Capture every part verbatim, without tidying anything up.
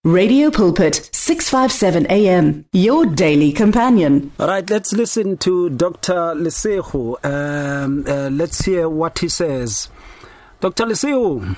Radio Pulpit, six fifty-seven A M, your daily companion. All right, let's listen to Doctor Lesego. Um, uh, let's hear what he says. Doctor Lesego.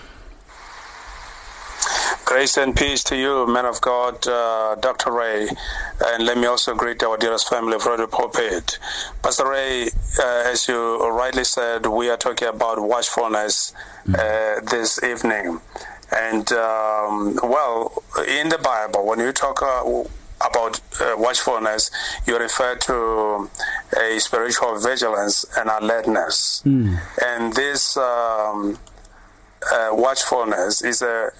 Grace and peace to you, man of God, uh, Doctor Ray, and let me also greet our dearest family of Radio Pulpit. Pastor Ray, uh, as you rightly said, we are talking about watchfulness uh, this evening. And, um, well, in the Bible, when you talk uh, about uh, watchfulness, you refer to a spiritual vigilance and alertness. Mm. And this um, uh, watchfulness is a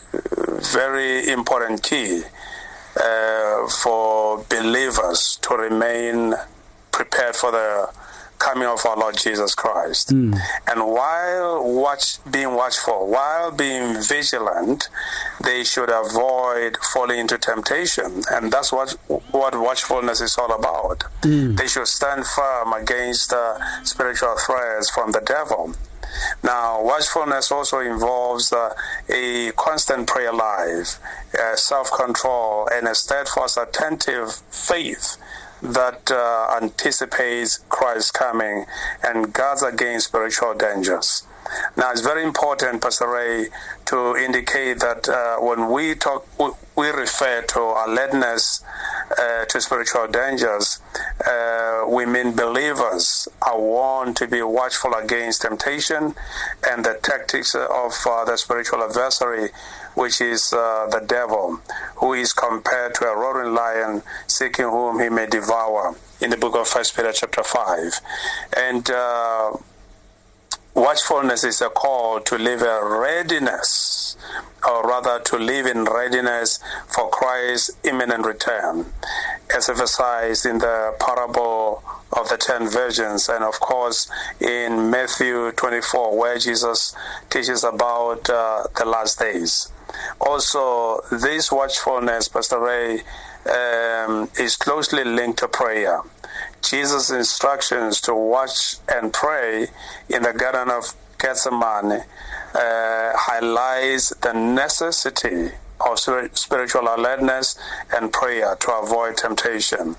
very important key uh, for believers to remain prepared for the coming of our Lord Jesus Christ. Mm. And while watch, being watchful, while being vigilant, they should avoid falling into temptation. And that's what what watchfulness is all about. Mm. They should stand firm against uh, spiritual threats from the devil. Now, watchfulness also involves uh, a constant prayer life, uh, self-control, and a steadfast, attentive faith that uh, anticipates Christ's coming and guards against spiritual dangers. Now, it's very important, Pastor Ray, to indicate that uh, when we talk, we refer to alertness uh, to spiritual dangers, uh, we mean believers are warned to be watchful against temptation and the tactics of uh, the spiritual adversary, which is uh, the devil, who is compared to a roaring lion seeking whom he may devour, in the book of First Peter chapter five. And uh, watchfulness is a call to live a readiness, or rather to live in readiness for Christ's imminent return, as emphasized in the parable of the ten virgins, and of course in Matthew twenty-four, where Jesus teaches about uh, the last days. Also, this watchfulness, Pastor Ray, um, is closely linked to prayer. Jesus' instructions to watch and pray in the Garden of Gethsemane uh, highlights the necessity of spiritual alertness and prayer to avoid temptation.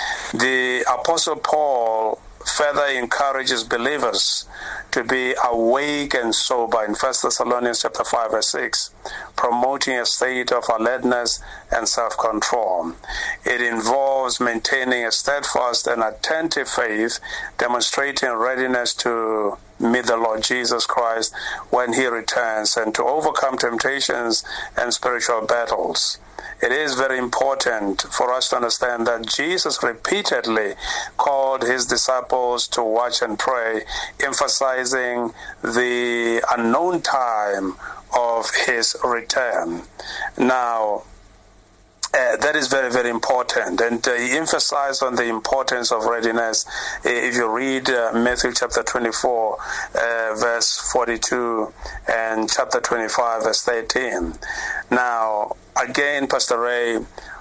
The Apostle Paul further encourages believers to be awake and sober in First Thessalonians chapter five, verse six, promoting a state of alertness and self-control. It involves maintaining a steadfast and attentive faith, demonstrating readiness to meet the Lord Jesus Christ when he returns and to overcome temptations and spiritual battles. It is very important for us to understand that Jesus repeatedly called his disciples to watch and pray, emphasizing the unknown time of his return. Now, Uh, that is very, very important. And uh, he emphasized on the importance of readiness. If you read uh, Matthew chapter twenty-four, uh, verse forty-two, and chapter twenty-five, verse thirteen. Now, again, Pastor Ray,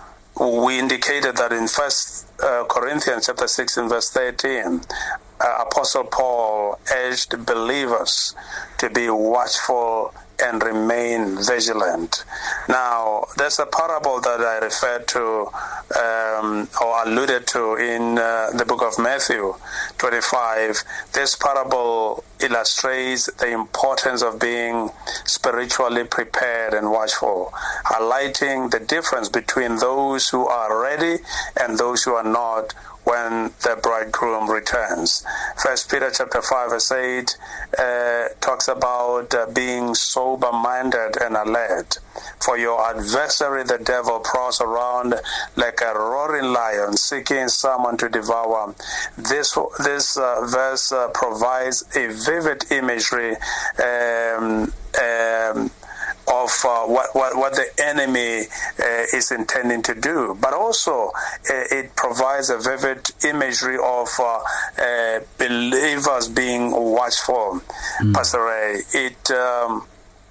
we indicated that in First uh, Corinthians chapter sixteen, verse thirteen, uh, Apostle Paul urged believers to be watchful and remain vigilant. Now, there's a parable that I referred to um, or alluded to in uh, the book of Matthew twenty-five. This parable illustrates the importance of being spiritually prepared and watchful, highlighting the difference between those who are ready and those who are not when the bridegroom returns. First Peter chapter five, verse eight uh, talks about uh, being sober-minded and alert. For your adversary, the devil, prowls around like a roaring lion, seeking someone to devour. This this uh, verse uh, provides a vivid imagery um, um, of uh, what, what what the enemy uh, is intending to do, but also uh, it provides a vivid imagery of uh, uh, believers being watchful. Mm. Pastor Ray, it um,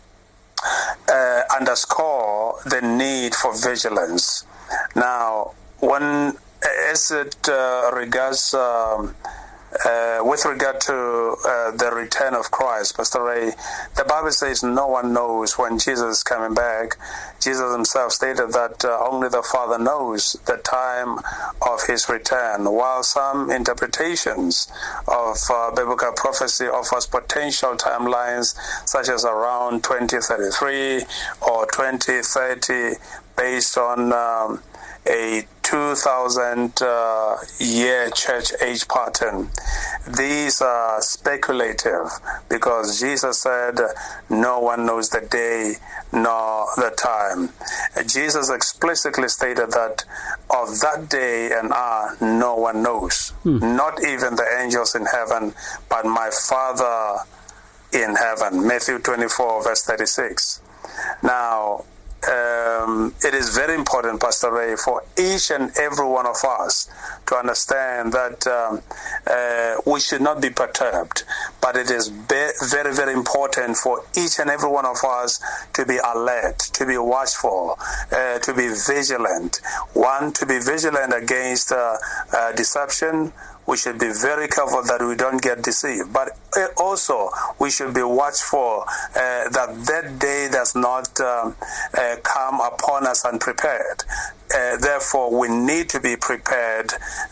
uh, underscore the need for vigilance. Now, when as it uh, regards um, Uh, with regard to uh, the return of Christ, Pastor Ray, the Bible says no one knows when Jesus is coming back. Jesus himself stated that uh, only the Father knows the time of his return, while some interpretations of uh, biblical prophecy offers potential timelines such as around twenty thirty-three or twenty thirty based on um, a two thousand uh, year church age pattern. These are speculative because Jesus said no one knows the day nor the time. Jesus explicitly stated that of that day and hour no one knows, hmm. not even the angels in heaven, but my Father in heaven. Matthew twenty-four verse thirty-six. Now, Um, it is very important, Pastor Ray, for each and every one of us to understand that um, uh, we should not be perturbed, but it is be- very, very important for each and every one of us to be alert, to be watchful, uh, to be vigilant. One, to be vigilant against uh, uh, deception. We should be very careful that we don't get deceived. But also, we should be watchful uh, that that day does not um, uh, come upon us unprepared. Uh, therefore, we need to be prepared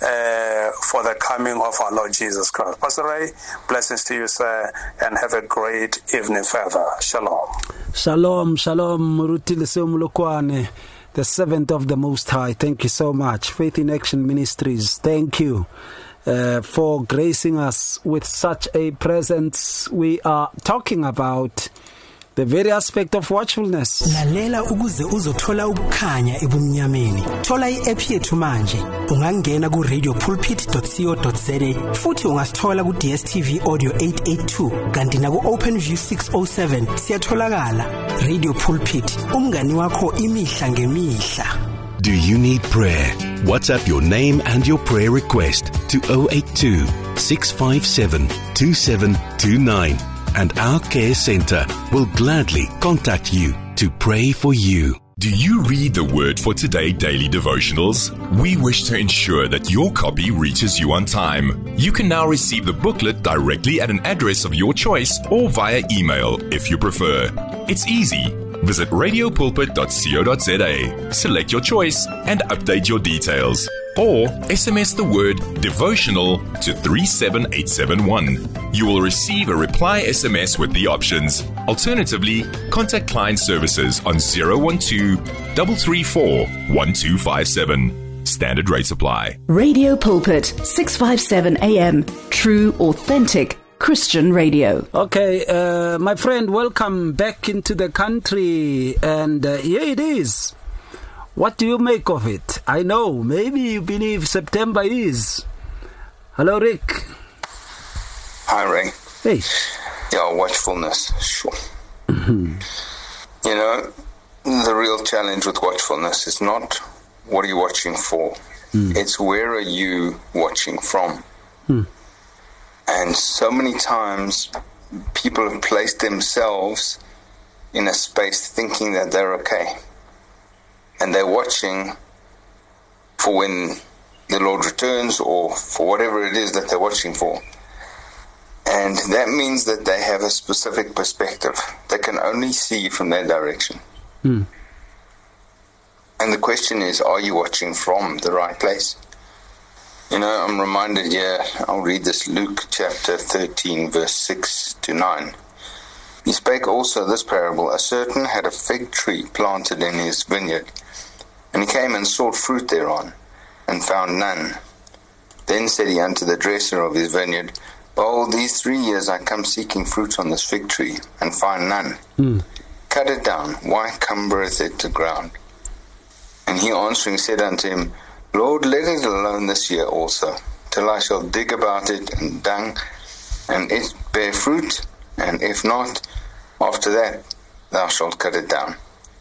uh, for the coming of our Lord Jesus Christ. Pastor Ray, blessings to you, sir, and have a great evening further. Shalom. Shalom, shalom, Muruti Leseo Mulokwane, the servant of the Most High. Thank you so much. Faith in Action Ministries, thank you. Uh, for gracing us with such a presence. We are talking about the very aspect of watchfulness. Lalela ukuze uzothola ukukhanya ebumnyameni. Thola i-app yethu manje. Ungangena ku radio pulpit dot co dot za futhi ungasithola ku D S T V Audio eight eighty-two kanti na ku OpenView six oh seven siyatholakala. Radio Pulpit, umngani wakho imihla ngemihla. Do you need prayer? WhatsApp your name and your prayer request to zero eight two, six five seven, two seven two nine and our care center will gladly contact you to pray for you. Do you read the Word for Today daily devotionals? We wish to ensure that your copy reaches you on time. You can now receive the booklet directly at an address of your choice or via email if you prefer. It's easy. Visit radio pulpit dot co dot za, select your choice and update your details. Or S M S the word devotional to three seven eight seven one. You will receive a reply S M S with the options. Alternatively, contact client services on zero one two, three three four, one two five seven. Standard rates apply. Radio Pulpit, six fifty-seven A M. True, authentic Christian radio. Okay, uh, my friend, welcome back into the country. And uh, here it is. What do you make of it? I know, maybe you believe September is. Hello, Rick. Hi, Ray. Hey. Yeah, watchfulness, sure. Mm-hmm. You know, the real challenge with watchfulness is not what are you watching for. Mm. It's where are you watching from. Mm. And so many times people have placed themselves in a space thinking that they're okay. And they're watching for when the Lord returns or for whatever it is that they're watching for. And that means that they have a specific perspective. They can only see from their direction. Mm. And the question is, are you watching from the right place? You know, I'm reminded here, I'll read this, Luke chapter thirteen, verse six to nine. He spake also this parable, a certain had a fig tree planted in his vineyard, and he came and sought fruit thereon, and found none. Then said he unto the dresser of his vineyard, Behold, these three years I come seeking fruit on this fig tree, and find none. Mm. Cut it down, why cumbereth it the ground? And he answering said unto him, Lord, let it alone this year also, till I shall dig about it and dung, and it bear fruit, and if not, after that thou shalt cut it down.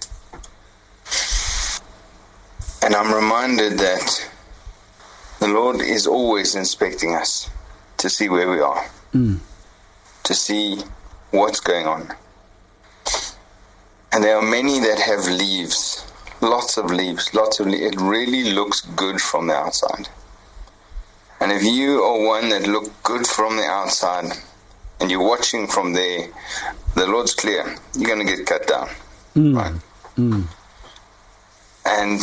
And I'm reminded that the Lord is always inspecting us to see where we are, mm. to see what's going on. And there are many that have leaves. Lots of leaves, lots of leaves. It really looks good from the outside. And And if you are one that look good from the outside and you're watching from there, the Lord's clear. You're going to get cut down. Mm. Right? Mm. And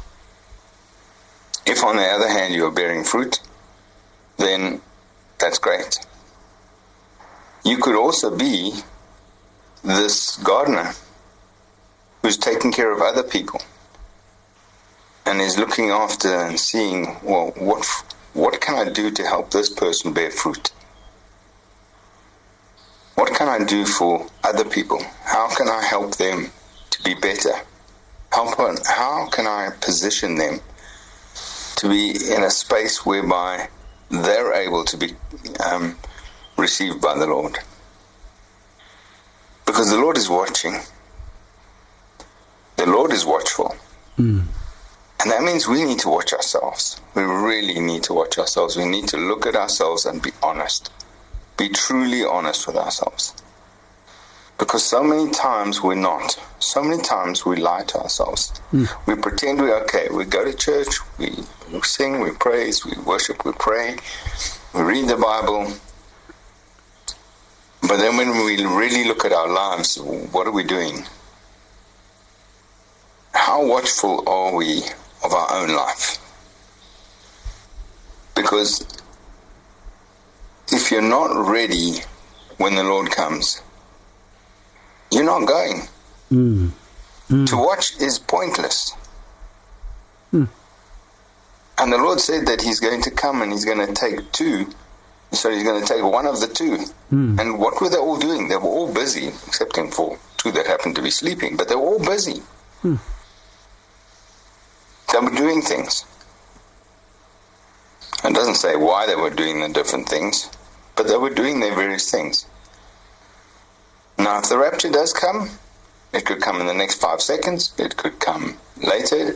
if on the other hand you are bearing fruit, then that's great. You could also be this gardener who's taking care of other people and is looking after and seeing, well, what what can I do to help this person bear fruit? What can I do for other people? How can I help them to be better? How, how can I position them to be in a space whereby they're able to be um, received by the Lord? Because the Lord is watching. The Lord is watchful. Mm. And that means we need to watch ourselves. We really need to watch ourselves. We need to look at ourselves and be honest. Be truly honest with ourselves. Because so many times we're not. So many times we lie to ourselves. Mm. We pretend we're okay. We go to church, we sing, we praise, we worship, we pray, we read the Bible. But then when we really look at our lives, what are we doing? How watchful are we of our own life? Because if you're not ready when the Lord comes, you're not going. Mm. Mm. To watch is pointless. Mm. And the Lord said that He's going to come and He's going to take two. So He's going to take one of the two. Mm. And what were they all doing? They were all busy, excepting for two that happened to be sleeping. But they were all busy. Mm. They were doing things. It doesn't say why they were doing the different things, but they were doing their various things. Now, if the rapture does come, it could come in the next five seconds. It could come later.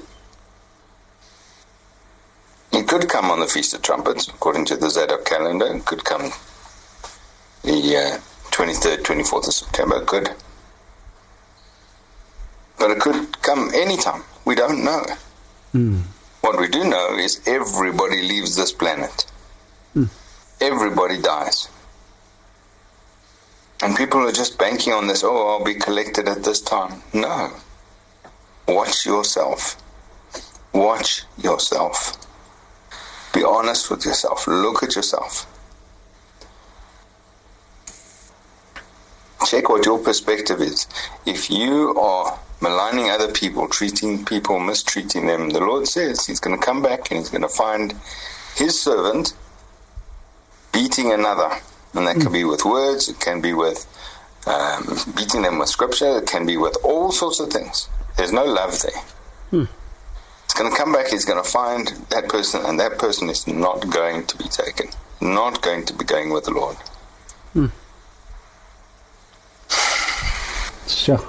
It could come on the Feast of Trumpets, according to the Zadok calendar. It could come the uh, twenty-third, twenty-fourth of September. It could. But it could come anytime. We don't know. Mm. What we do know is everybody leaves this planet. Mm. Everybody dies. And people are just banking on this, oh, I'll be collected at this time. No. Watch yourself. Watch yourself. Be honest with yourself. Look at yourself. Check what your perspective is. If you are maligning other people, treating people, mistreating them, the Lord says He's going to come back and He's going to find His servant beating another. And that mm. can be with words, it can be with um, beating them with scripture, it can be with all sorts of things. There's no love there. Mm. It's going to come back, He's going to find that person, and that person is not going to be taken, not going to be going with the Lord. Mm. Sure.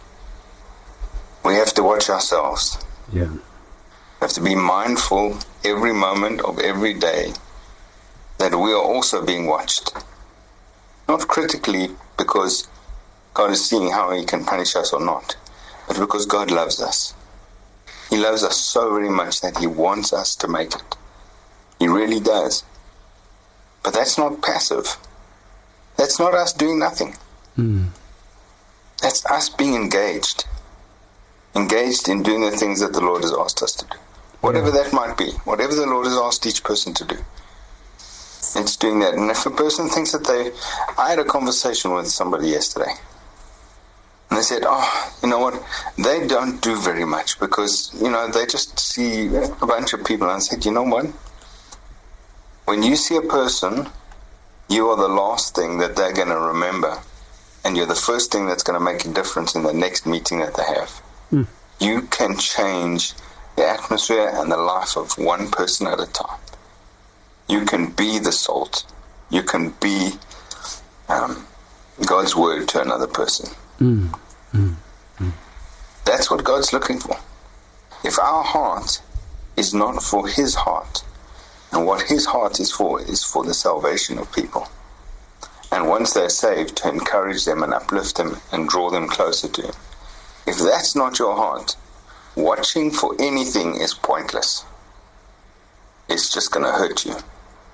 We have to watch ourselves. Yeah. We have to be mindful every moment of every day that we are also being watched. Not critically because God is seeing how He can punish us or not, but because God loves us. He loves us so very much that He wants us to make it. He really does. But that's not passive. That's not us doing nothing. Mm. That's us being engaged. Engaged in doing the things that the Lord has asked us to do. Whatever yeah. that might be. Whatever the Lord has asked each person to do. It's doing that. And if a person thinks that they... I had a conversation with somebody yesterday. And they said, oh, you know what? They don't do very much because, you know, they just see a bunch of people. And I said, you know what? When you see a person, you are the last thing that they're going to remember. And you're the first thing that's going to make a difference in the next meeting that they have. Mm. You can change the atmosphere and the life of one person at a time. You can be the salt. You can be um, God's word to another person. Mm. Mm. Mm. That's what God's looking for. If our heart is not for His heart, and what His heart is for is for the salvation of people, and once they're saved, to encourage them and uplift them and draw them closer to Him. If that's not your heart, watching for anything is pointless. It's just going to hurt you.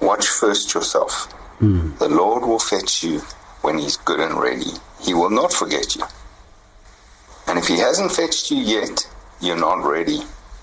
watch first yourself. Mm. The Lord will fetch you when He's good and ready. He will not forget you. And if He hasn't fetched you yet, you're not ready.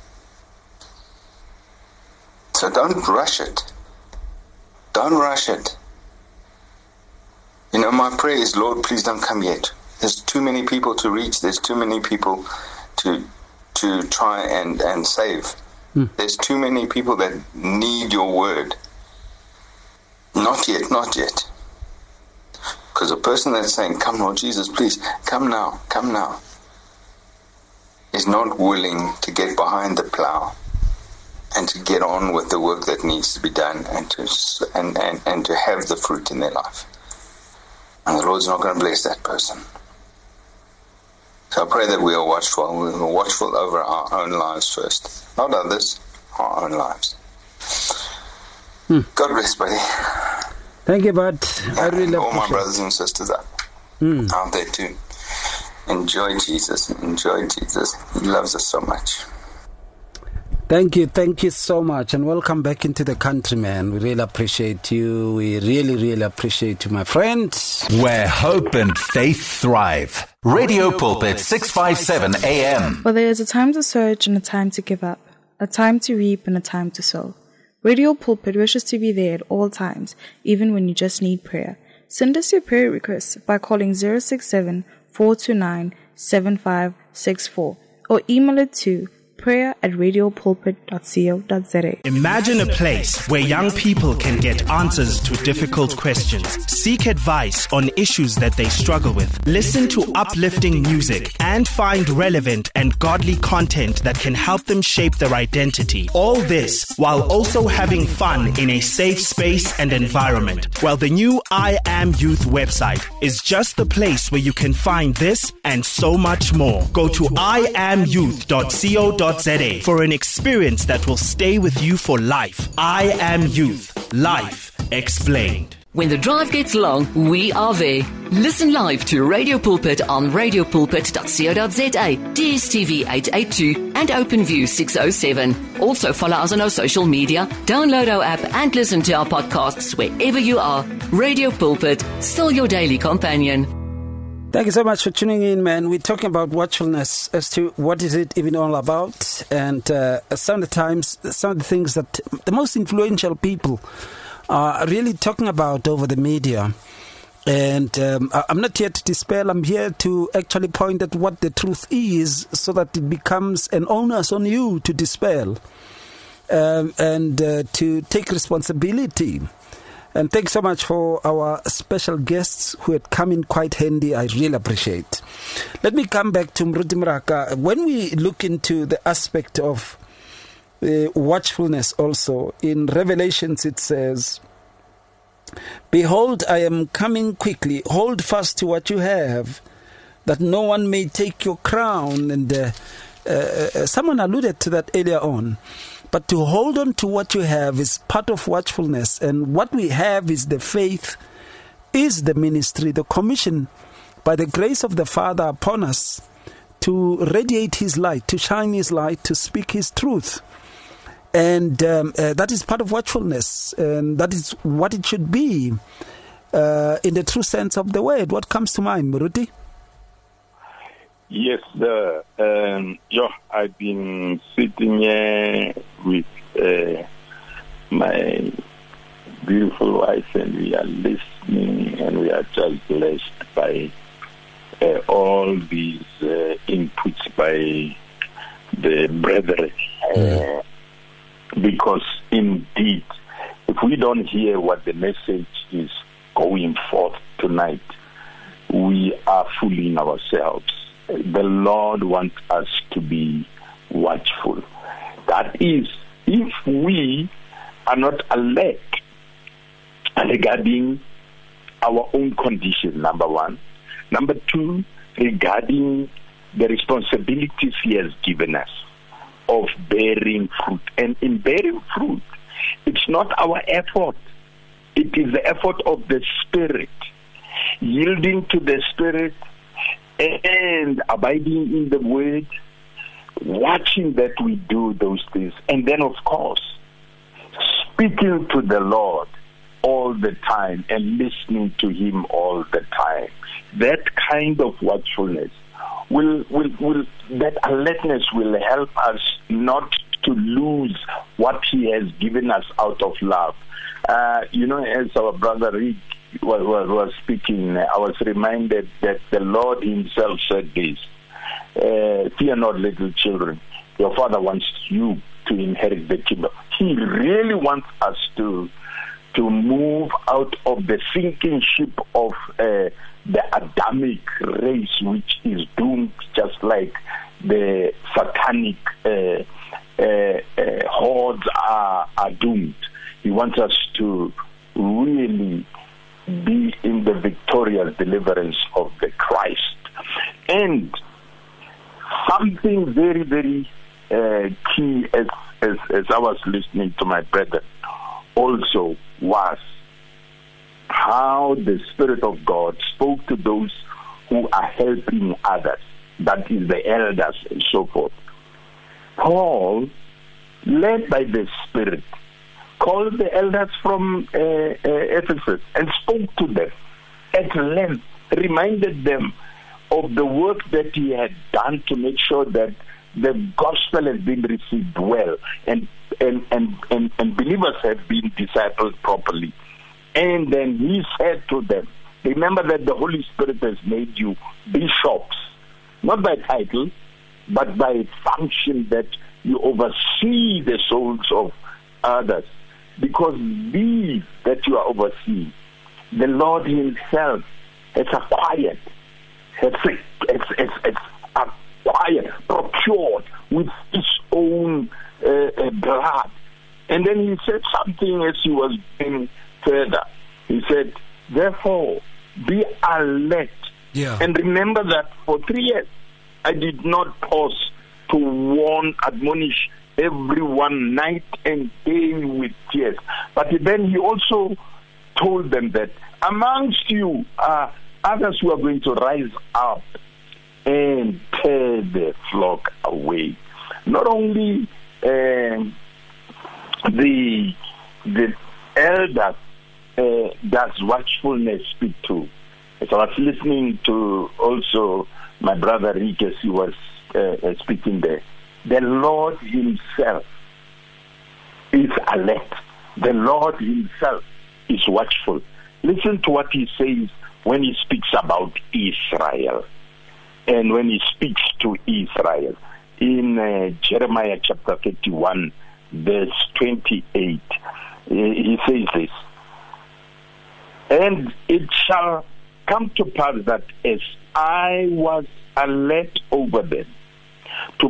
So don't rush it. Don't rush it. You know, my prayer is, Lord, please don't come yet. There's too many people to reach. There's too many people to to try and, and save. Mm. There's too many people that need your word. Not yet, not yet. Because a person that's saying, come Lord Jesus, please, come now, come now, is not willing to get behind the plow and to get on with the work that needs to be done and to and, and, and to have the fruit in their life. And the Lord's not going to bless that person. So I pray that we are watchful. We are watchful over our own lives first. Not others, our own lives. Hmm. God bless, buddy. Thank you, bud. Yeah, I really all appreciate my brothers and sisters are mm. out there too. Enjoy Jesus. Enjoy Jesus. He loves us so much. Thank you. Thank you so much. And welcome back into the country, man. We really appreciate you. We really, really appreciate you, my friend. Where hope and faith thrive. Radio Pulpit, six fifty-seven A M. Well, there is a time to search and a time to give up, a time to reap and a time to sow. Radio Pulpit wishes to be there at all times, even when you just need prayer. Send us your prayer requests by calling zero six seven, four two nine, seven five six four or email it to prayer at radiopulpit dot co dot za. Imagine a place where young people can get answers to difficult questions, seek advice on issues that they struggle with, listen to uplifting music, and find relevant and godly content that can help them shape their identity. All this while also having fun in a safe space and environment. Well, the new I Am Youth website is just the place where you can find this and so much more. Go to i am youth dot co dot za for an experience that will stay with you for life. I Am Youth. Life explained. When the drive gets long, we are there. Listen live to Radio Pulpit on radio pulpit dot co dot za, D S T V eight eighty-two and OpenView six oh seven. Also follow us on our social media, download our app and listen to our podcasts wherever you are. Radio Pulpit, still your daily companion. Thank you so much for tuning in, man. We're talking about watchfulness as to what is it even all about. And uh, some of the times, some of the things that the most influential people are really talking about over the media. And um, I'm not here to dispel. I'm here to actually point at what the truth is so that it becomes an onus on you to dispel um, and uh, to take responsibility. And thanks so much for our special guests who had come in quite handy. I really appreciate. Let me come back to Mruti Mraka. When we look into the aspect of uh, watchfulness also, in Revelations it says, "Behold, I am coming quickly. Hold fast to what you have, that no one may take your crown." And uh, uh, someone alluded to that earlier on. But to hold on to what you have is part of watchfulness. And what we have is the faith, is the ministry, the commission by the grace of the Father upon us to radiate His light, to shine His light, to speak His truth. And um, uh, that is part of watchfulness. And that is what it should be uh, in the true sense of the word. What comes to mind, Muruti? Yes, uh, um, yeah, I've been sitting here with uh, my beautiful wife, and we are listening, and we are just blessed by uh, all these uh, inputs by the brethren. Uh, because indeed, if we don't hear what the message is going forth tonight, we are fooling ourselves. The Lord wants us to be watchful. That is, if we are not alert regarding our own condition, number one. Number two, regarding the responsibilities He has given us of bearing fruit. And in bearing fruit, it's not our effort. It is the effort of the Spirit. Yielding to the Spirit and abiding in the Word, watching that we do those things, and then of course speaking to the Lord all the time and listening to him all the time. That kind of watchfulness will, will, will, that alertness will help us not to lose what he has given us out of love. Uh, you know, as our brother Rick was, was, was speaking, I was reminded that the Lord himself said this, uh, fear not, little children, your father wants you to inherit the kingdom. He really wants us to to move out of the sinking ship of uh, the Adamic race, which is doomed just like the satanic uh, uh, uh, hordes are, are doomed. He wants us to really be in the victorious deliverance of the Christ. And something very, very uh, key as, as, as I was listening to my brother also was how the Spirit of God spoke to those who are helping others, that is the elders and so forth. Paul, led by the Spirit, called the elders from uh, uh, Ephesus and spoke to them at length, reminded them of the work that he had done to make sure that the gospel has been received well and and, and, and, and believers have been discipled properly. And then he said to them, remember that the Holy Spirit has made you bishops, not by title, but by function, that you oversee the souls of others. Because these that you are overseeing, the Lord himself has acquired, has, has, has, has acquired, procured with his own uh, uh, blood. And then he said something as he was going further. He said, therefore, be alert. Yeah. And remember that for three years, I did not pause to warn, admonish everyone night and day with tears. But then he also told them that amongst you are others who are going to rise up and tear the flock away. Not only uh, the the elders uh, does watchfulness speak to. As I was listening to also my brother Rick as he was uh, speaking there, the Lord himself is alert. The Lord himself is watchful. Listen to what he says when he speaks about Israel and when he speaks to Israel. In uh, Jeremiah chapter thirty-one, verse twenty-eight, he says this, and it shall come to pass that as I was alert over them to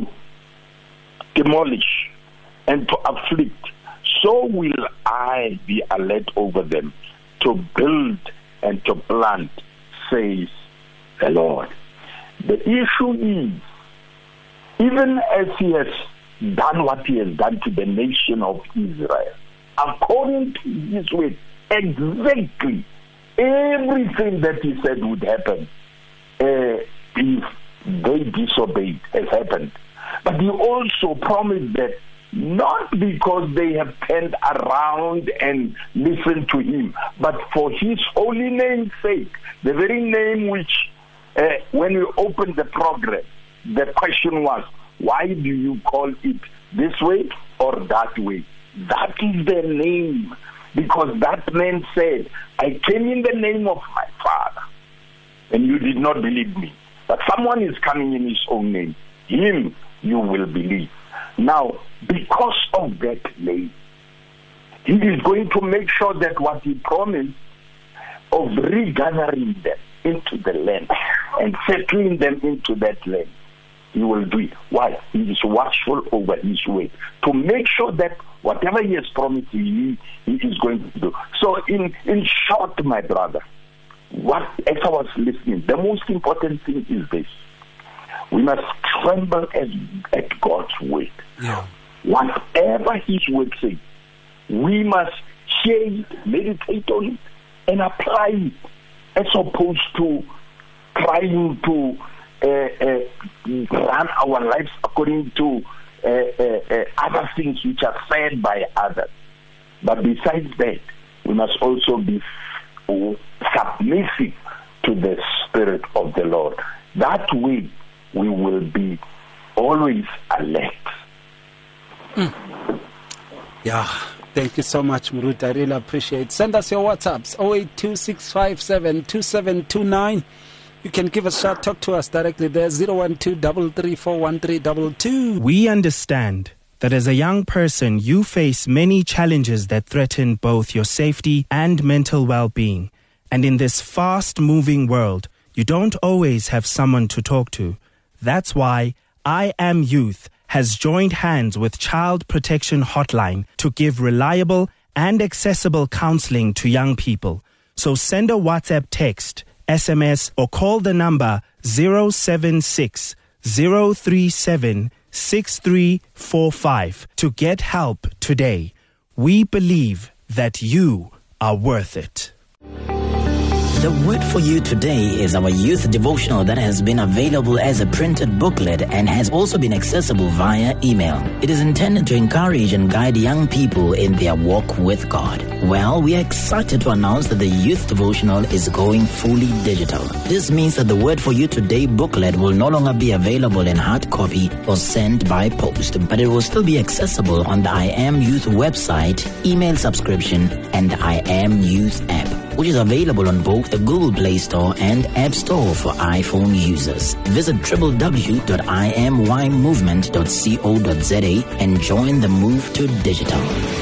demolish and to afflict, so will I be alert over them to build and to plant, says the Lord. The issue is, even as he has done what he has done to the nation of Israel, according to his way, exactly everything that he said would happen, uh, if they disobeyed, has happened. But he also promised that not because they have turned around and listened to him, but for his holy name's sake, the very name which, uh, when we opened the program, the question was, why do you call it this way or that way? That is the name. Because that man said, I came in the name of my Father, and you did not believe me. But someone is coming in his own name. Him you will believe. Now, because of that name, he is going to make sure that what he promised of regathering them into the land and settling them into that land, he will do it. Why? He is watchful over his way to make sure that whatever he has promised, he, he is going to do. So in, in short, my brother, what, as I was listening, the most important thing is this. We must tremble at, at God's word. Yeah. Whatever his word says, we must hear it, meditate on it, and apply it, as opposed to trying to uh, uh, run our lives according to uh, uh, uh, other things which are said by others. But besides that, we must also be submissive to the Spirit of the Lord. That way, we will be always alert. Mm. Yeah. Thank you so much, Murut. I really appreciate it. Send us your WhatsApps, oh eight two six five seven two seven two nine. You can give us a shout, talk to us directly there, zero one two three three four one three two two. We understand that as a young person, you face many challenges that threaten both your safety and mental well-being. And in this fast-moving world, you don't always have someone to talk to. That's why I Am Youth has joined hands with Child Protection Hotline to give reliable and accessible counseling to young people. So send a WhatsApp text, S M S, or call the number zero seven six zero three seven six three four five to get help today. We believe that you are worth it. The word for you today is our youth devotional that has been available as a printed booklet and has also been accessible via email. It is intended to encourage and guide young people in their walk with God. Well, we are excited to announce that the youth devotional is going fully digital. This means that the word for you today booklet will no longer be available in hard copy or sent by post, but it will still be accessible on the I Am Youth website, email subscription, and I Am Youth app, which is available on both the Google Play Store and App Store for iPhone users. Visit w w w dot i am y movement dot co dot z a and join the move to digital.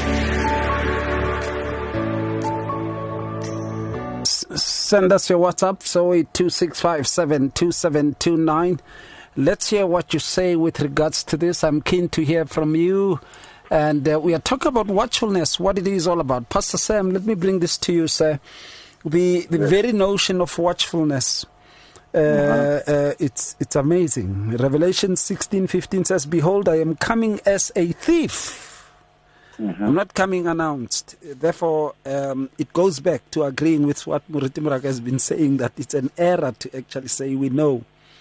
Send us your WhatsApp, oh eight two six five seven two seven two nine. Let's hear what you say with regards to this. I'm keen to hear from you. And uh, we are talking about watchfulness, what it is all about. Pastor Sam, let me bring this to you, sir. The the yes. very notion of watchfulness, uh, uh-huh. uh, it's it's amazing. Revelation sixteen fifteen says, "Behold, I am coming as a thief." Mm-hmm. I'm not coming announced. Therefore, um, it goes back to agreeing with what Muriti Muraka has been saying, that it's an error to actually say we know.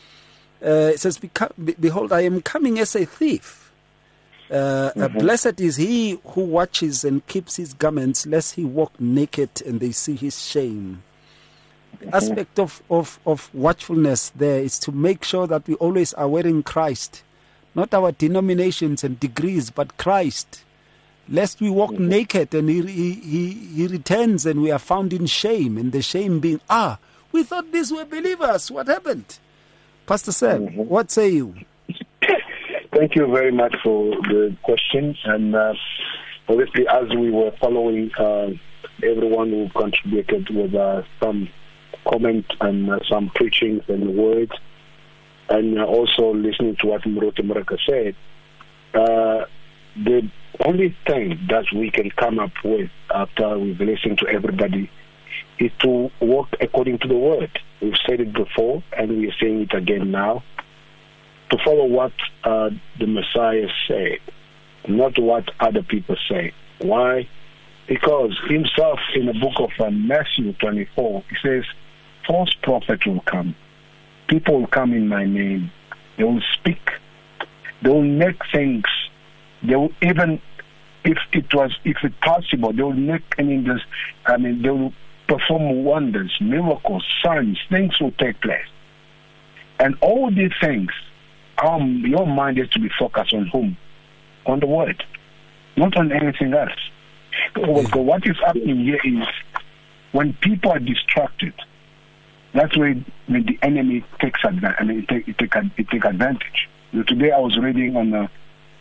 Uh, it says, "Behold, I am coming as a thief. Uh, mm-hmm. uh, blessed is he who watches and keeps his garments, lest he walk naked and they see his shame." The mm-hmm. aspect of, of, of watchfulness there is to make sure that we always are wearing Christ, not our denominations and degrees, but Christ, lest we walk mm-hmm. naked and he, he, he, he returns and we are found in shame, and the shame being, ah, we thought these were believers, what happened? Pastor Sam, mm-hmm. what say you? Thank you very much for the question. And uh, obviously, as we were following uh, everyone who contributed with uh, some comment and uh, some preachings and words, and uh, also listening to what Muroti Muraka said, uh, the only thing that we can come up with after we've listened to everybody is to walk according to the word. We've said it before, and we're saying it again now. To follow what uh, the Messiah said, not what other people say. Why? Because himself in the book of uh, Matthew twenty-four, he says, false prophet will come. People will come in my name. They will speak. They will make things. They will even, if it was, if it's possible, they will make, I mean, this, I mean, they will perform wonders, miracles, signs. Things will take place. And all these things, Um, your mind is to be focused on whom? On the word, not on anything else. So what is happening here is when people are distracted, that's when the enemy takes advantage. I mean, it take, it take, it take advantage. So today I was reading on uh,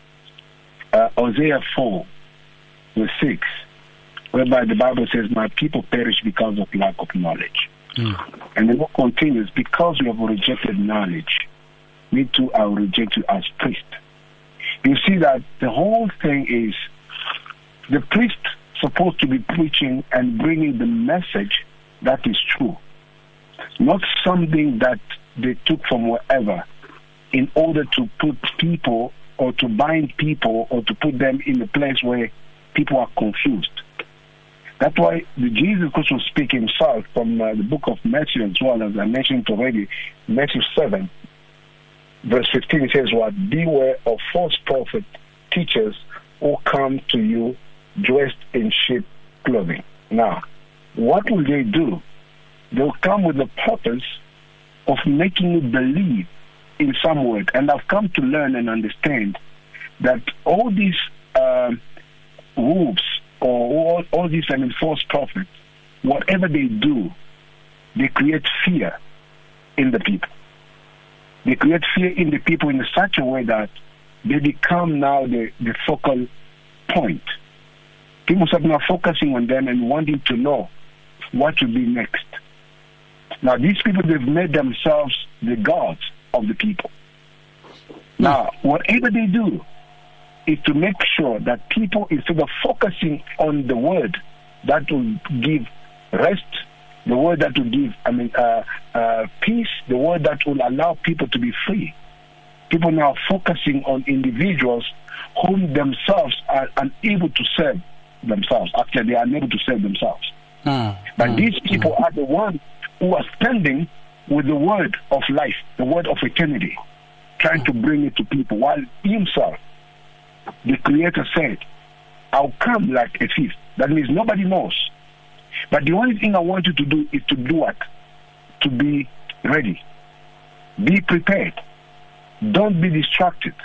uh, Hosea four, verse six, whereby the Bible says, "My people perish because of lack of knowledge." Mm. And the book continues, "Because we have rejected knowledge, me too, I will reject you as priest." You see that the whole thing is the priest supposed to be preaching and bringing the message that is true, not something that they took from wherever in order to put people or to bind people or to put them in a place where people are confused. That's why the Jesus Christ will speak himself from uh, the book of Matthew as well, as I mentioned already, Matthew seven. Verse fifteen says, "What? Beware of false prophet teachers who come to you dressed in sheep clothing." Now, what will they do? They'll come with the purpose of making you believe in some word. And I've come to learn and understand that all these uh, wolves or all, all these I mean, false prophets, whatever they do, they create fear in the people. They create fear in the people in such a way that they become now the, the focal point. People start now focusing on them and wanting to know what will be next. Now, these people, they've made themselves the gods of the people. Now, whatever they do is to make sure that people, instead of focusing on the word that will give rest, the word that will give, I mean, uh, uh, peace, the word that will allow people to be free. People now are focusing on individuals whom themselves are unable to serve themselves. Actually, they are unable to serve themselves. Mm. But mm. these people mm. are the ones who are standing with the word of life, the word of eternity, trying mm. to bring it to people. While himself, the Creator said, I'll come like a thief. That means nobody knows. But the only thing I want you to do is to do what? To be ready. Be prepared. Don't be distracted.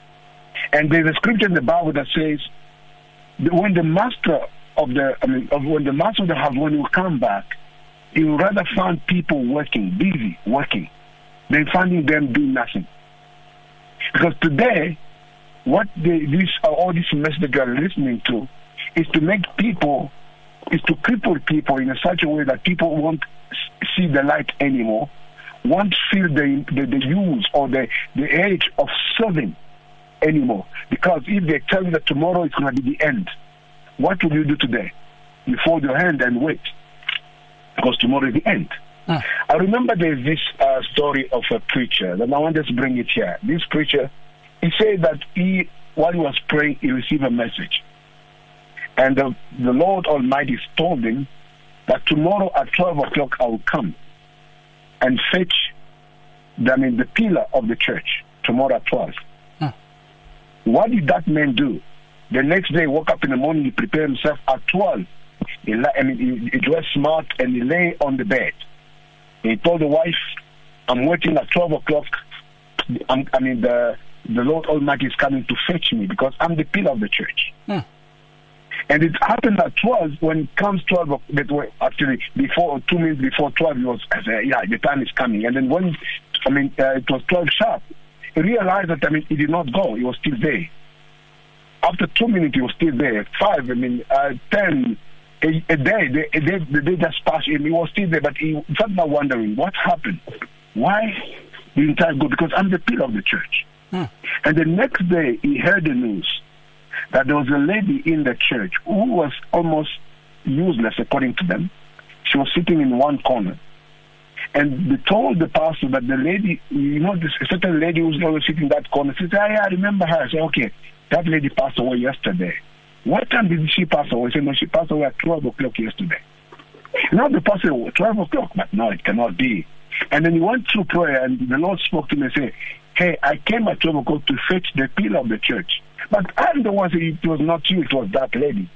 And there's a scripture in the Bible that says, that when the master of the, I mean, of when the master of the house, when he will come back, he will rather find people working, busy working, than finding them doing nothing. Because today, what they, these all these messages that you are listening to is to make people, is to cripple people in a such a way that people won't see the light anymore, won't feel the the, the use or the, the age of serving anymore. Because if they tell you that tomorrow is going to be the end, what will you do today? You fold your hand and wait, because tomorrow is the end. Ah. I remember there's this uh, story of a preacher, and I want to bring it here. This preacher, he said that he, while he was praying, he received a message. And the, the Lord Almighty told him that tomorrow at twelve o'clock I will come and fetch them in the pillar of the church tomorrow at twelve. Huh. What did that man do? The next day, he woke up in the morning, he prepared himself at twelve. He, I mean, he, he dressed smart and he lay on the bed. He told the wife, I'm waiting at twelve o'clock. I'm, I mean, the, the Lord Almighty is coming to fetch me because I'm the pillar of the church. Huh. And it happened at twelve. When it comes twelve, actually before two minutes before twelve, he was I said, yeah, the time is coming. And then when I mean uh, it was twelve sharp, he realized that I mean he did not go. He was still there. After two minutes, he was still there. Five, I mean uh, ten, a, a day, the, a day, the day just passed him. He was still there, but he started now wondering what happened. Why didn't I go? Because I'm the pillar of the church. Hmm. And the next day, he heard the news that there was a lady in the church who was almost useless, according to them. She was sitting in one corner. And they told the pastor that the lady, you know, this certain lady who's always sitting in that corner, she said, yeah, I remember her. I said, okay, that lady passed away yesterday. What time did she pass away? I said, no, she passed away at twelve o'clock yesterday. Now the pastor said, twelve o'clock, but no, it cannot be. And then he went through prayer, and the Lord spoke to me and said, hey, I came at twelve o'clock to fetch the pillar of the church. But I'm the one saying it was not you, it was that lady.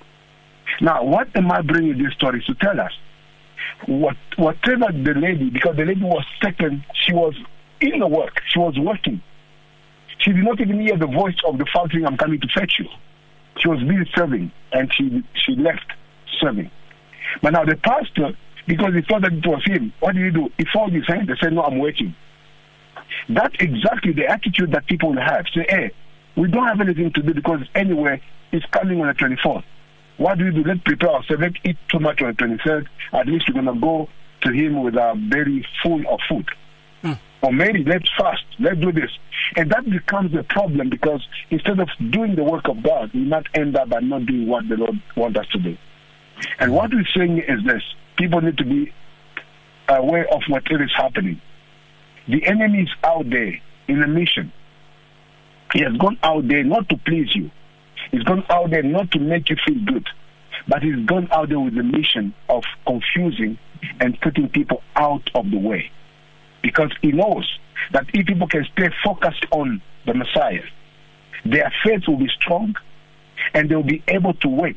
Now, what am I bringing this story to tell us? What, whatever the lady, because the lady was taken, she was in the work, she was working. She did not even hear the voice of the Father saying, I'm coming to fetch you. She was busy serving, and she she left serving. But now the pastor, because he thought that it was him, what did he do? He folded his hand and said, no, I'm waiting. That's exactly the attitude that people will have. Say, hey, we don't have anything to do because anyway, it's coming on the twenty-fourth. What do we do? Let's prepare ourselves. Let's eat too much on the twenty-third. At least we're going to go to him with our belly full of food. Hmm. Or maybe let's fast. Let's do this. And that becomes a problem because instead of doing the work of God, we might end up by not doing what the Lord wants us to do. And what we're saying is this. People need to be aware of what is happening. The enemy is out there in a mission. He has gone out there not to please you. He's gone out there not to make you feel good. But he's gone out there with the mission of confusing and putting people out of the way. Because he knows that if people can stay focused on the Messiah, their faith will be strong and they'll be able to wait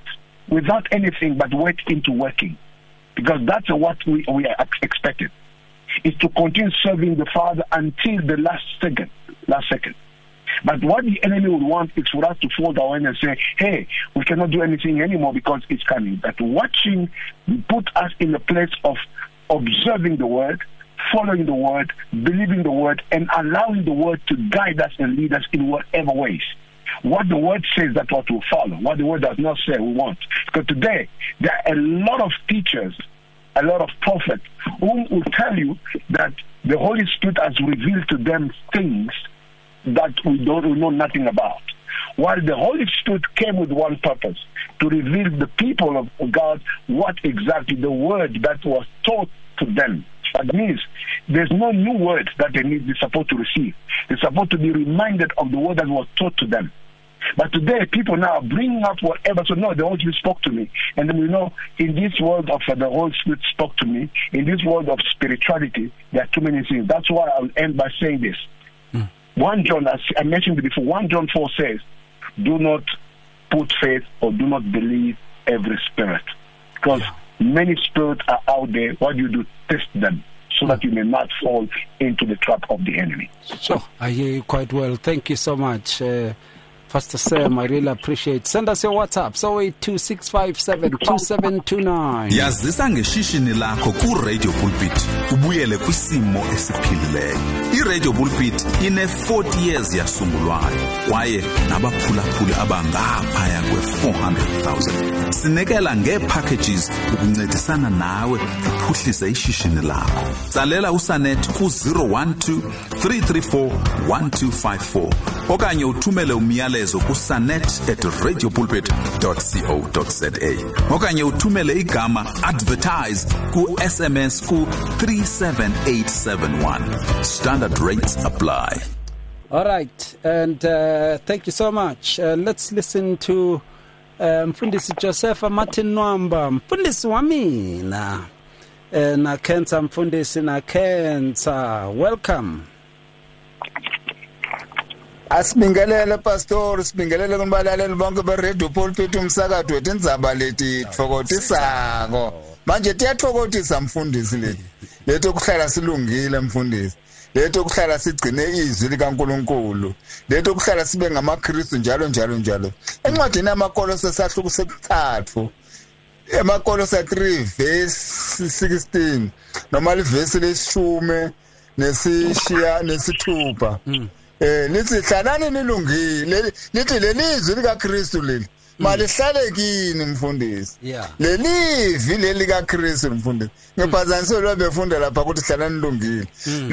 without anything but went into working. Because that's what we, we are expected, is to continue serving the Father until the last second, last second. But what the enemy would want is for us to fold our hand and say, hey, we cannot do anything anymore because it's coming. But watching put us in the place of observing the word, following the word, believing the word, and allowing the word to guide us and lead us in whatever ways. What the word says, that's what we'll follow. What the word does not say, we won't. Because today, there are a lot of teachers, a lot of prophets, who will tell you that the Holy Spirit has revealed to them things that we don't we know nothing about. While the Holy Spirit came with one purpose, to reveal the people of God what exactly the word that was taught to them. That means there's no new word that they need, they're supposed to receive. They're supposed to be reminded of the word that was taught to them. But today, people now are bringing up whatever. So, no, the Holy Spirit spoke to me. And then we know in this world of uh, the Holy Spirit spoke to me, in this world of spirituality, there are too many things. That's why I'll end by saying this. Mm. First John, as I mentioned before, First John four says, do not put faith or do not believe every spirit. Because many spirits are out there. What do you do? Test them so that you may not fall into the trap of the enemy. Sure, I hear you quite well. Thank you so much, uh, Pastor Sam. I really appreciate it. Send us your WhatsApp, zero eight two six five seven two seven two nine. Yazisa ngeshishini lakho ku Radio Pulpit ubuyele kwisimo esiphilileyo. I Radio Pulpit ine forty years yasungulwayo kwaye nabaphulaphuli abangaphaya kwe four hundred thousand. Sinekela ngepackages ukuncedisana nawe uphuhlise ishishini lakho. Tsalela uSanet ku zero one two three three four one two five four okanye uthumele umyalezo ku sanet at radiopulpit dot co dot za okanye uthumele igama advertise ku S M S ku three seven eight seven one. Standard rates apply. All right, and uh, thank you so much. Uh, let's listen to Mfundisi um, Josepha Martin Nwamba. Mfundisi wami na uh, na Kenza Mfundisi na Kenza. Welcome. Asibingelele pastor, sibingelele kumbalaleli bonke be Radio Pulpit umsakazo wethu indzaba leti thokotisako. Manje tiyathokothisa mfundisi leti. Letho kuhlala silungile mfundisi. Letho kuhlala sigcine izwi likaNkuluNkulu. Letho kuhlala sibe ngamaKristu njalo njalo njalo. Encwadini yamaKolose sahluko sesithathu. EmaKolose three verse sixteen noma livesi lesishumi nesishiya nesithupha. Eh lithi hlalani nilungile lithi lelizwi likaKristu leli malihlale kini mfundisi lelivi leli kaKristu mfundisi ngephazaniso lwabefunda lapha ukuthi hlalani nilungile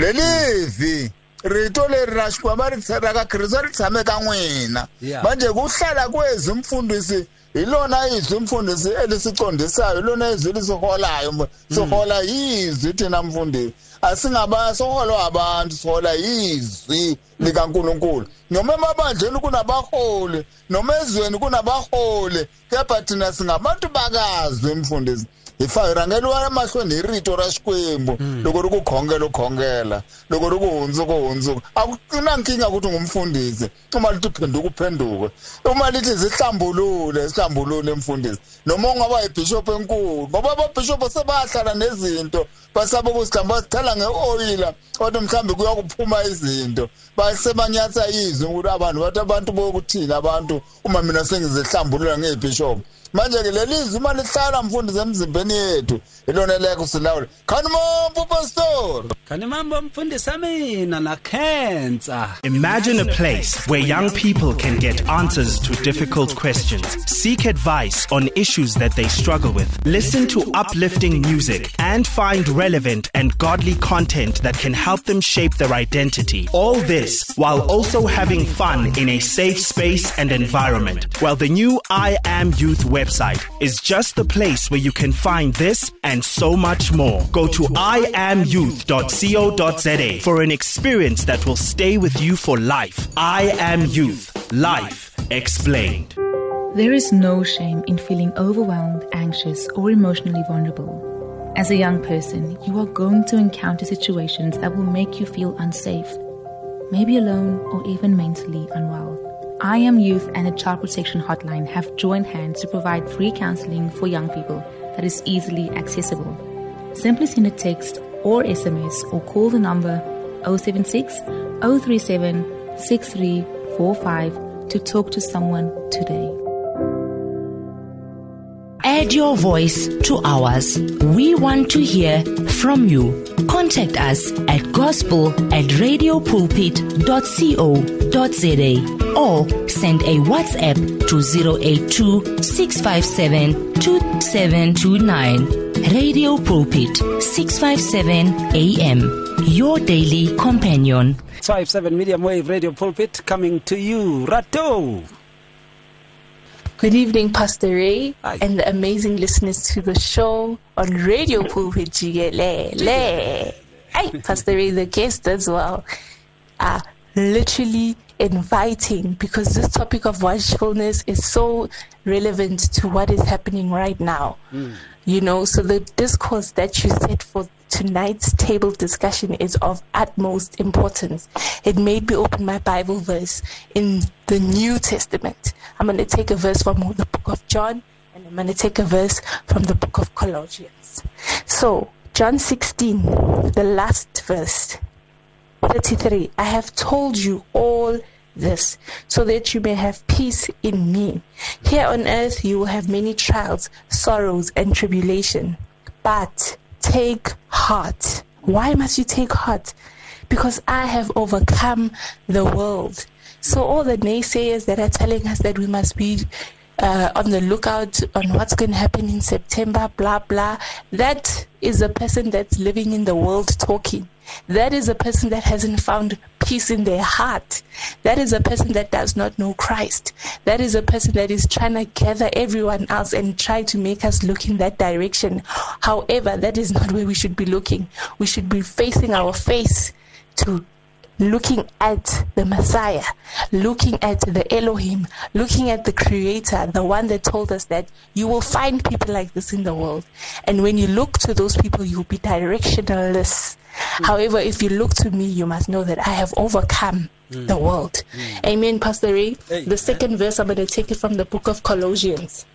lelivi rito le rashkwa mari tsara kaKristu ritsame ka n'wina manje kuhlala kwezi umfundisi ilona izwi umfundisi elisicondisayo ilona izwi lisiholayo sihola izwi thina mfundisi asingaba soholwa abantu sihola izwi likaNkuluNkulu noma emabandleni kunabaholi noma ezweni kunabaholi kepha thina singabantu bakazwe emfundisi ifayira ngelwa amahlweni irito rashikwembu loko ukukhongela ukhongela loko ukuhunza ukuhunza akuna nkinga ukuthi ngumfundisi uma lithi phenduka uphenduke uma lithi zihlambulule zihlambulule emfundisi noma ungaba yibishop enkulu ngoba ababishop sebahlala nezinto basaba ukusihlamba sithala ngeoila kodwa mhlambe kuyakuphuma izinto basebanyatha izwi ukuthi abantu bathi abantu bokuthina abantu uma mina sengizehlambulula ngebishop manje ke lelizwi uma lihlala mfundisi emzimbeni yethu ilona leko silawula khani mambo pastor khani mambo mfundisi amina na Kenza. Imagine a place where young people can get answers to difficult questions, seek advice on issues that they struggle with, listen to uplifting music, and find relevant and godly content that can help them shape their identity. All this while also having fun in a safe space and environment. Well, the new I Am Youth website is just the place where you can find this and so much more. Go to i am youth dot co dot za for an experience that will stay with you for life. I Am Youth. Life explained. There is no shame in feeling overwhelmed, anxious, or emotionally vulnerable. As a young person, you are going to encounter situations that will make you feel unsafe, maybe alone or even mentally unwell. I Am Youth and the Child Protection Hotline have joined hands to provide free counseling for young people that is easily accessible. Simply send a text or S M S or call the number zero seven six, zero three seven, six three four five to talk to someone today. Add your voice to ours. We want to hear from you. Contact us at gospel at radiopulpit dot co dot za or send a WhatsApp to zero eight two, six five seven, two seven two nine. Radio Pulpit, six fifty-seven A M, your daily companion. six fifty-seven Medium Wave Radio Pulpit coming to you. Rato! Good evening, Pastor Ray. Hi. And the amazing listeners to the show on Radio Pulpit. Jigele. Hey, Pastor Ray, the guest as well, are literally inviting, because this topic of watchfulness is so relevant to what is happening right now. Mm. You know, so the discourse that you set for tonight's table discussion is of utmost importance. It made me open my Bible verse in the New Testament. I'm going to take a verse from the book of John, and I'm going to take a verse from the book of Colossians. So, John sixteen, the last verse, thirty-three. I have told you all this so that you may have peace in me. Here on earth you will have many trials, sorrows, and tribulation. But take heart. Why must you take heart? Because I have overcome the world. So all the naysayers that are telling us that we must be uh, on the lookout on what's going to happen in September, blah, blah, that is a person that's living in the world talking. That is a person that hasn't found peace in their heart. That is a person that does not know Christ. That is a person that is trying to gather everyone else and try to make us look in that direction. However, that is not where we should be looking. We should be facing our face to looking at the Messiah, looking at the Elohim, looking at the Creator, the one that told us that you will find people like this in the world. And when you look to those people, you'll be directionless. Mm. However, if you look to me, you must know that I have overcome mm. the world. Mm. Amen, Pastor Ray. Hey, the second man. verse, I'm going to take it from the book of Colossians.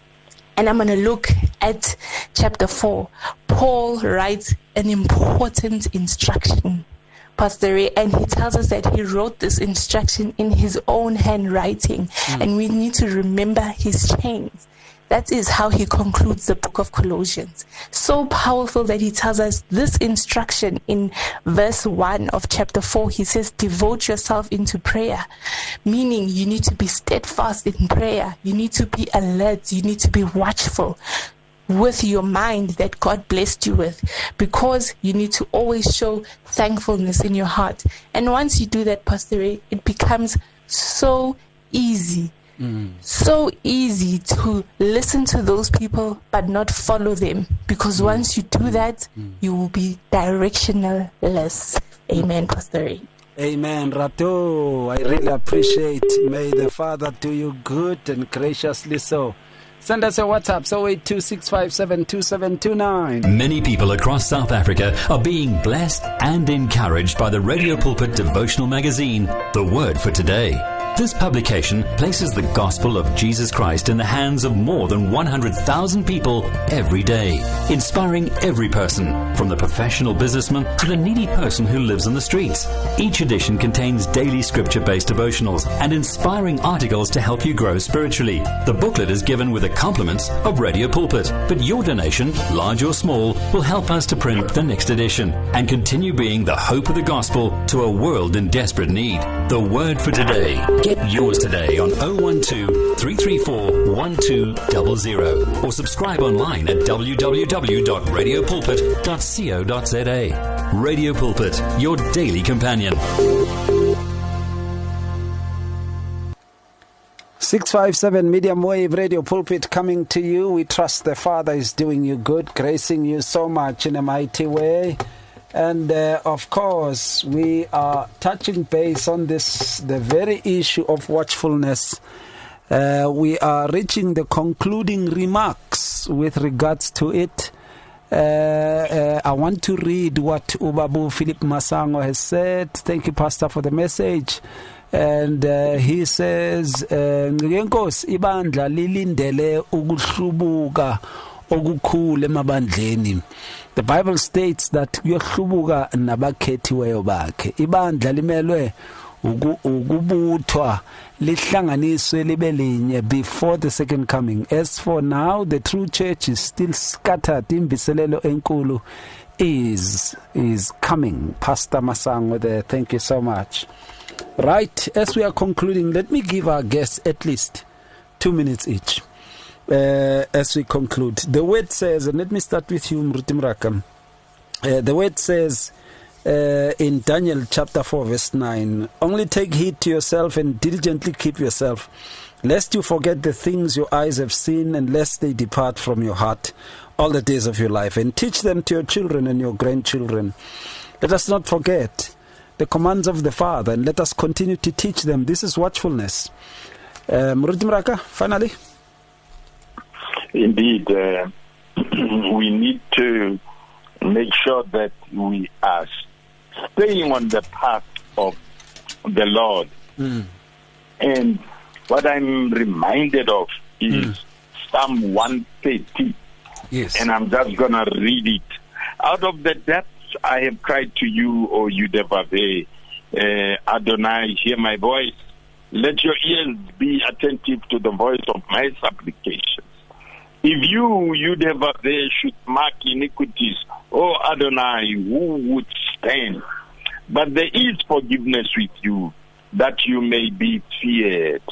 And I'm going to look at chapter four. Paul writes an important instruction, Pastor Ray, and he tells us that he wrote this instruction in his own handwriting. Mm. And we need to remember his chains. That is how he concludes the book of Colossians. So powerful that he tells us this instruction in verse one of chapter four. He says, devote yourself into prayer, meaning you need to be steadfast in prayer. You need to be alert. You need to be watchful with your mind that God blessed you with, because you need to always show thankfulness in your heart. And once you do that, Pastor Ray, it becomes so easy. Mm. So easy to listen to those people but not follow them, because mm. once you do that, mm. you will be directionless. Amen, Pastor Ray. Amen, Rato. I really appreciate. May the Father do you good and graciously so. Send us a WhatsApp, zero eight two, six five seven, two seven two nine. Many people across South Africa are being blessed and encouraged by the Radio Pulpit devotional magazine, The Word for Today. This publication places the gospel of Jesus Christ in the hands of more than one hundred thousand people every day, inspiring every person, from the professional businessman to the needy person who lives on the streets. Each edition contains daily scripture-based devotionals and inspiring articles to help you grow spiritually. The booklet is given with the compliments of Radio Pulpit, but your donation, large or small, will help us to print the next edition and continue being the hope of the gospel to a world in desperate need. The Word for Today. Get yours today on zero one two, three three four, one two zero zero or subscribe online at w w w dot radio pulpit dot co dot za. Radio Pulpit, your daily companion. six fifty-seven Medium Wave Radio Pulpit coming to you. We trust the Father is doing you good, gracing you so much in a mighty way. And uh, of course, we are touching base on this, the very issue of watchfulness. Uh, we are reaching the concluding remarks with regards to it. Uh, uh, I want to read what Ubabu Philip Masango has said. Thank you, Pastor, for the message. And uh, he says, Ngenkosi ibandla lilindele ukuhlubuka okukhulu emabandleni. The Bible states that kuyohlubuka nabakhethiweyo bakhe. Ibandla limelwe ukubuthwa lihlanganiswe libe linye before the second coming. As for now, the true church is still scattered. Imbiselelo enkulu is is coming. Pastor Masango there, thank you so much. Right, as we are concluding, let me give our guests at least two minutes each uh, as we conclude. The word says, and let me start with you, Mruti Mrakam. Uh, the word says uh, in Daniel chapter four, verse nine, only take heed to yourself and diligently keep yourself, lest you forget the things your eyes have seen, and lest they depart from your heart all the days of your life, and teach them to your children and your grandchildren. Let us not forget the commands of the Father, and let us continue to teach them. This is watchfulness. Uh, Mruti Mraka, finally. Indeed, uh, we need to make sure that we are staying on the path of the Lord. Mm. And what I'm reminded of is mm. Psalm one thirty. Yes. And I'm just going to read it. Out of the depths I have cried to you, O Yudevave, uh, Adonai, hear my voice. Let your ears be attentive to the voice of my supplications. If you, Yudevave, should mark iniquities, O Adonai, who would stand? But there is forgiveness with you, that you may be feared.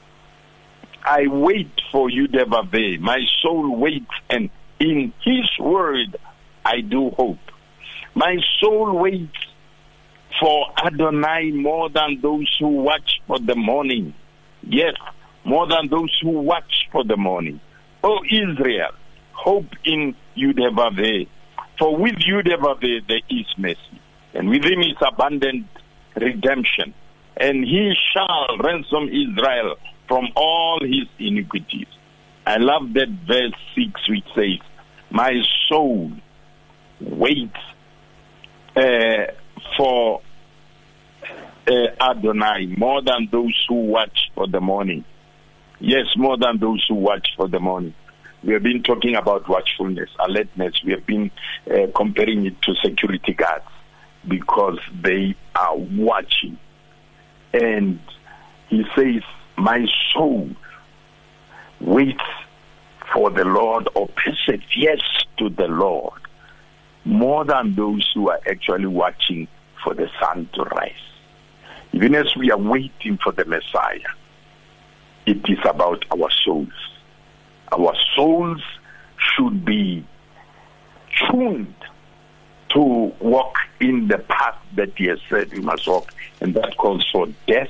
I wait for Yudevave. My soul waits, and in his word I do hope. My soul waits for Adonai more than those who watch for the morning. Yes, more than those who watch for the morning. O Israel, hope in Yudevave. For with Yudevave there is mercy, and with him is abundant redemption. And he shall ransom Israel from all his iniquities. I love that verse six, which says, my soul waits uh, for uh, Adonai more than those who watch for the morning. Yes, more than those who watch for the morning. We have been talking about watchfulness, alertness. We have been uh, comparing it to security guards because they are watching. And he says, my soul waits for the Lord, or perseveres to the Lord, more than those who are actually watching for the sun to rise. Even as we are waiting for the Messiah, it is about our souls. Our souls should be tuned to walk in the path that he has said we must walk, and that calls for death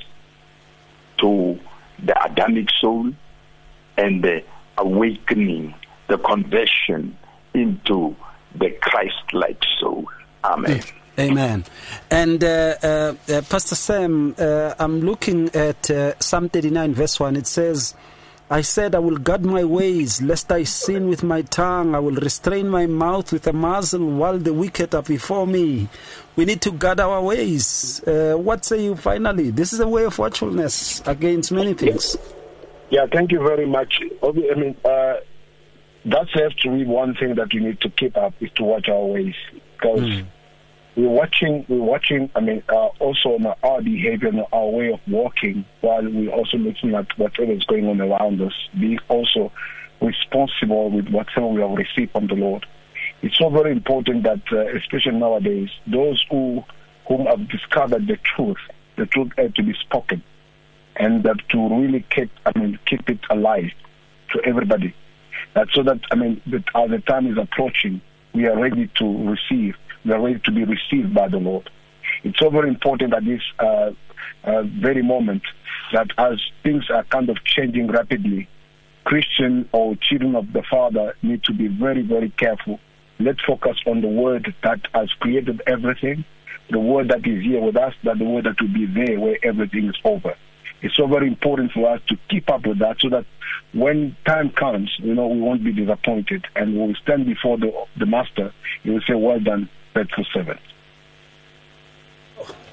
to the Adamic soul and the awakening, the conversion into the Christ-like soul. Amen. Amen. And uh, uh, uh, Pastor Sam, uh, I'm looking at uh, Psalm thirty-nine, verse one. It says, I said, I will guard my ways, lest I sin with my tongue. I will restrain my mouth with a muzzle while the wicked are before me. We need to guard our ways. Uh, what say you finally? This is a way of watchfulness against many things. Yeah, thank you very much. I mean, uh, that has to be one thing that we need to keep up, is to watch our ways. Because mm. we're watching, we're watching, I mean, uh, also on our behavior and our way of walking, while we're also looking at whatever is going on around us, being also responsible with whatever we have received from the Lord. It's so very important that, uh, especially nowadays, those who whom have discovered the truth, the truth had to be spoken, and that to really keep, I mean, keep it alive to everybody. That so that, I mean, that as the time is approaching, we are ready to receive. We are ready to be received by the Lord. It's so very important at this uh, uh, very moment that as things are kind of changing rapidly, Christian or children of the Father need to be very, very careful. Let's focus on the word that has created everything, the word that is here with us, that the word that will be there where everything is over. It's so very important for us to keep up with that so that when time comes, you know, we won't be disappointed and we'll stand before the, the Master. He will say, well done, faithful servant.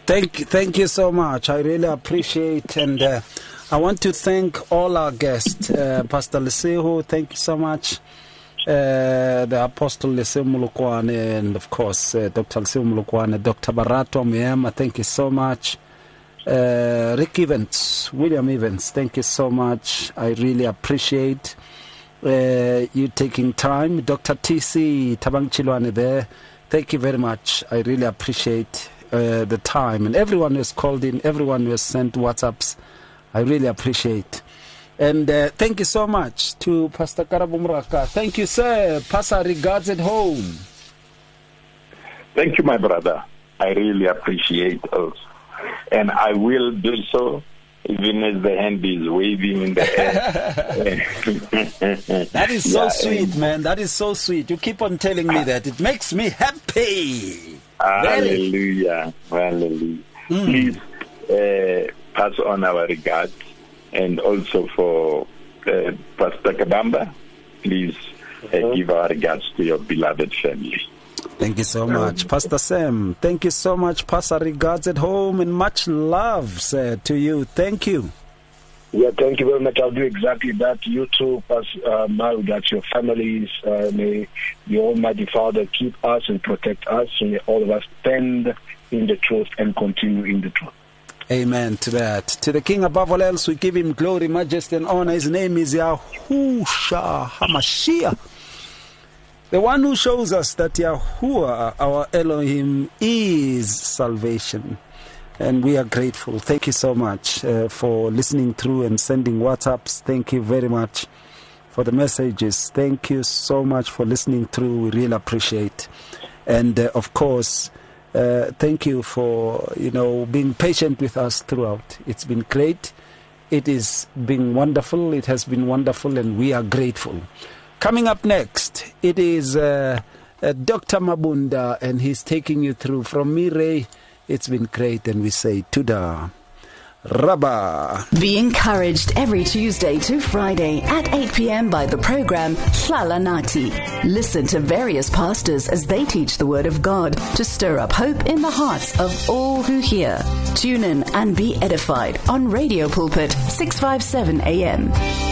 Thank, thank you so much. I really appreciate, and uh, I want to thank all our guests. Uh, Pastor Leseho, thank you so much. Uh, the Apostle Leseho Molokwane, and of course uh, Doctor Leseho Molokwane, Doctor Barato Miyema, thank you so much. Uh, Rick Evans, William Evans, thank you so much. I really appreciate uh, you taking time. Doctor T C Tabang Chilwane there, thank you very much. I really appreciate uh, the time, and everyone who has called in, everyone who has sent WhatsApps, I really appreciate. And uh, thank you so much to Pastor Karabo Muraka. Thank you, sir. Pastor, regards at home. Thank you, my brother. I really appreciate it. And I will do so, even as the hand is waving in the air. That is so Yeah, sweet, and- man. That is so sweet. You keep on telling me that. It makes me happy. Hallelujah. Hallelujah. Please uh, pass on our regards, and also for uh, Pastor Kabamba, please uh, give our regards to your beloved family. Thank you so much, Pastor Sam. Thank you so much, Pastor. Regards at home, and much love, sir, to you. Thank you. Yeah, thank you very much. I'll do exactly that. You too, pass uh, my regards to your families. Uh, may the Almighty Father keep us and protect us. And may all of us stand in the truth and continue in the truth. Amen to that. To the King above all else, we give him glory, majesty, and honor. His name is Yahushua HaMashiach, the one who shows us that Yahuwah, our Elohim, is salvation. And we are grateful. Thank you so much uh, for listening through and sending WhatsApps. Thank you very much for the messages. Thank you so much for listening through. We really appreciate. And uh, of course, uh, thank you for, you know, being patient with us throughout. It's been great. It is been wonderful. It has been wonderful, and we are grateful. Coming up next, it is uh, uh, Doctor Mabunda, and he's taking you through. From me, Ray, it's been great, and we say Tuda Rabba. Be encouraged every Tuesday to Friday at eight p.m. by the program Hlala Nati. Listen to various pastors as they teach the Word of God to stir up hope in the hearts of all who hear. Tune in and be edified on Radio Pulpit six fifty-seven A M.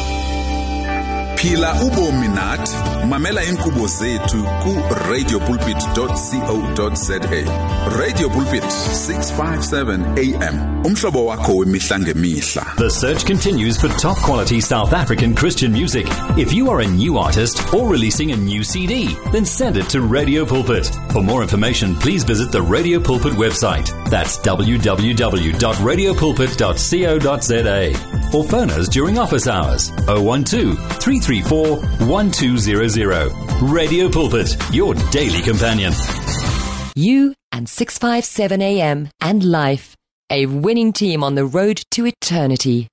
Phila ubomi nathi, mamela inkqubo zethu ku radio pulpit dot co dot za. Radio Pulpit six fifty-seven A M. Umhlobo wakho wemihla ngemihla. The search continues for top quality South African Christian music. If you are a new artist or releasing a new C D, then send it to Radio Pulpit. For more information, please visit the Radio Pulpit website. That's w w w dot radio pulpit dot co dot za. Or phone us during office hours oh one two, three three four, one two zero zero. Radio Pulpit, your daily companion. You and six fifty-seven A M and Life, a winning team on the road to eternity.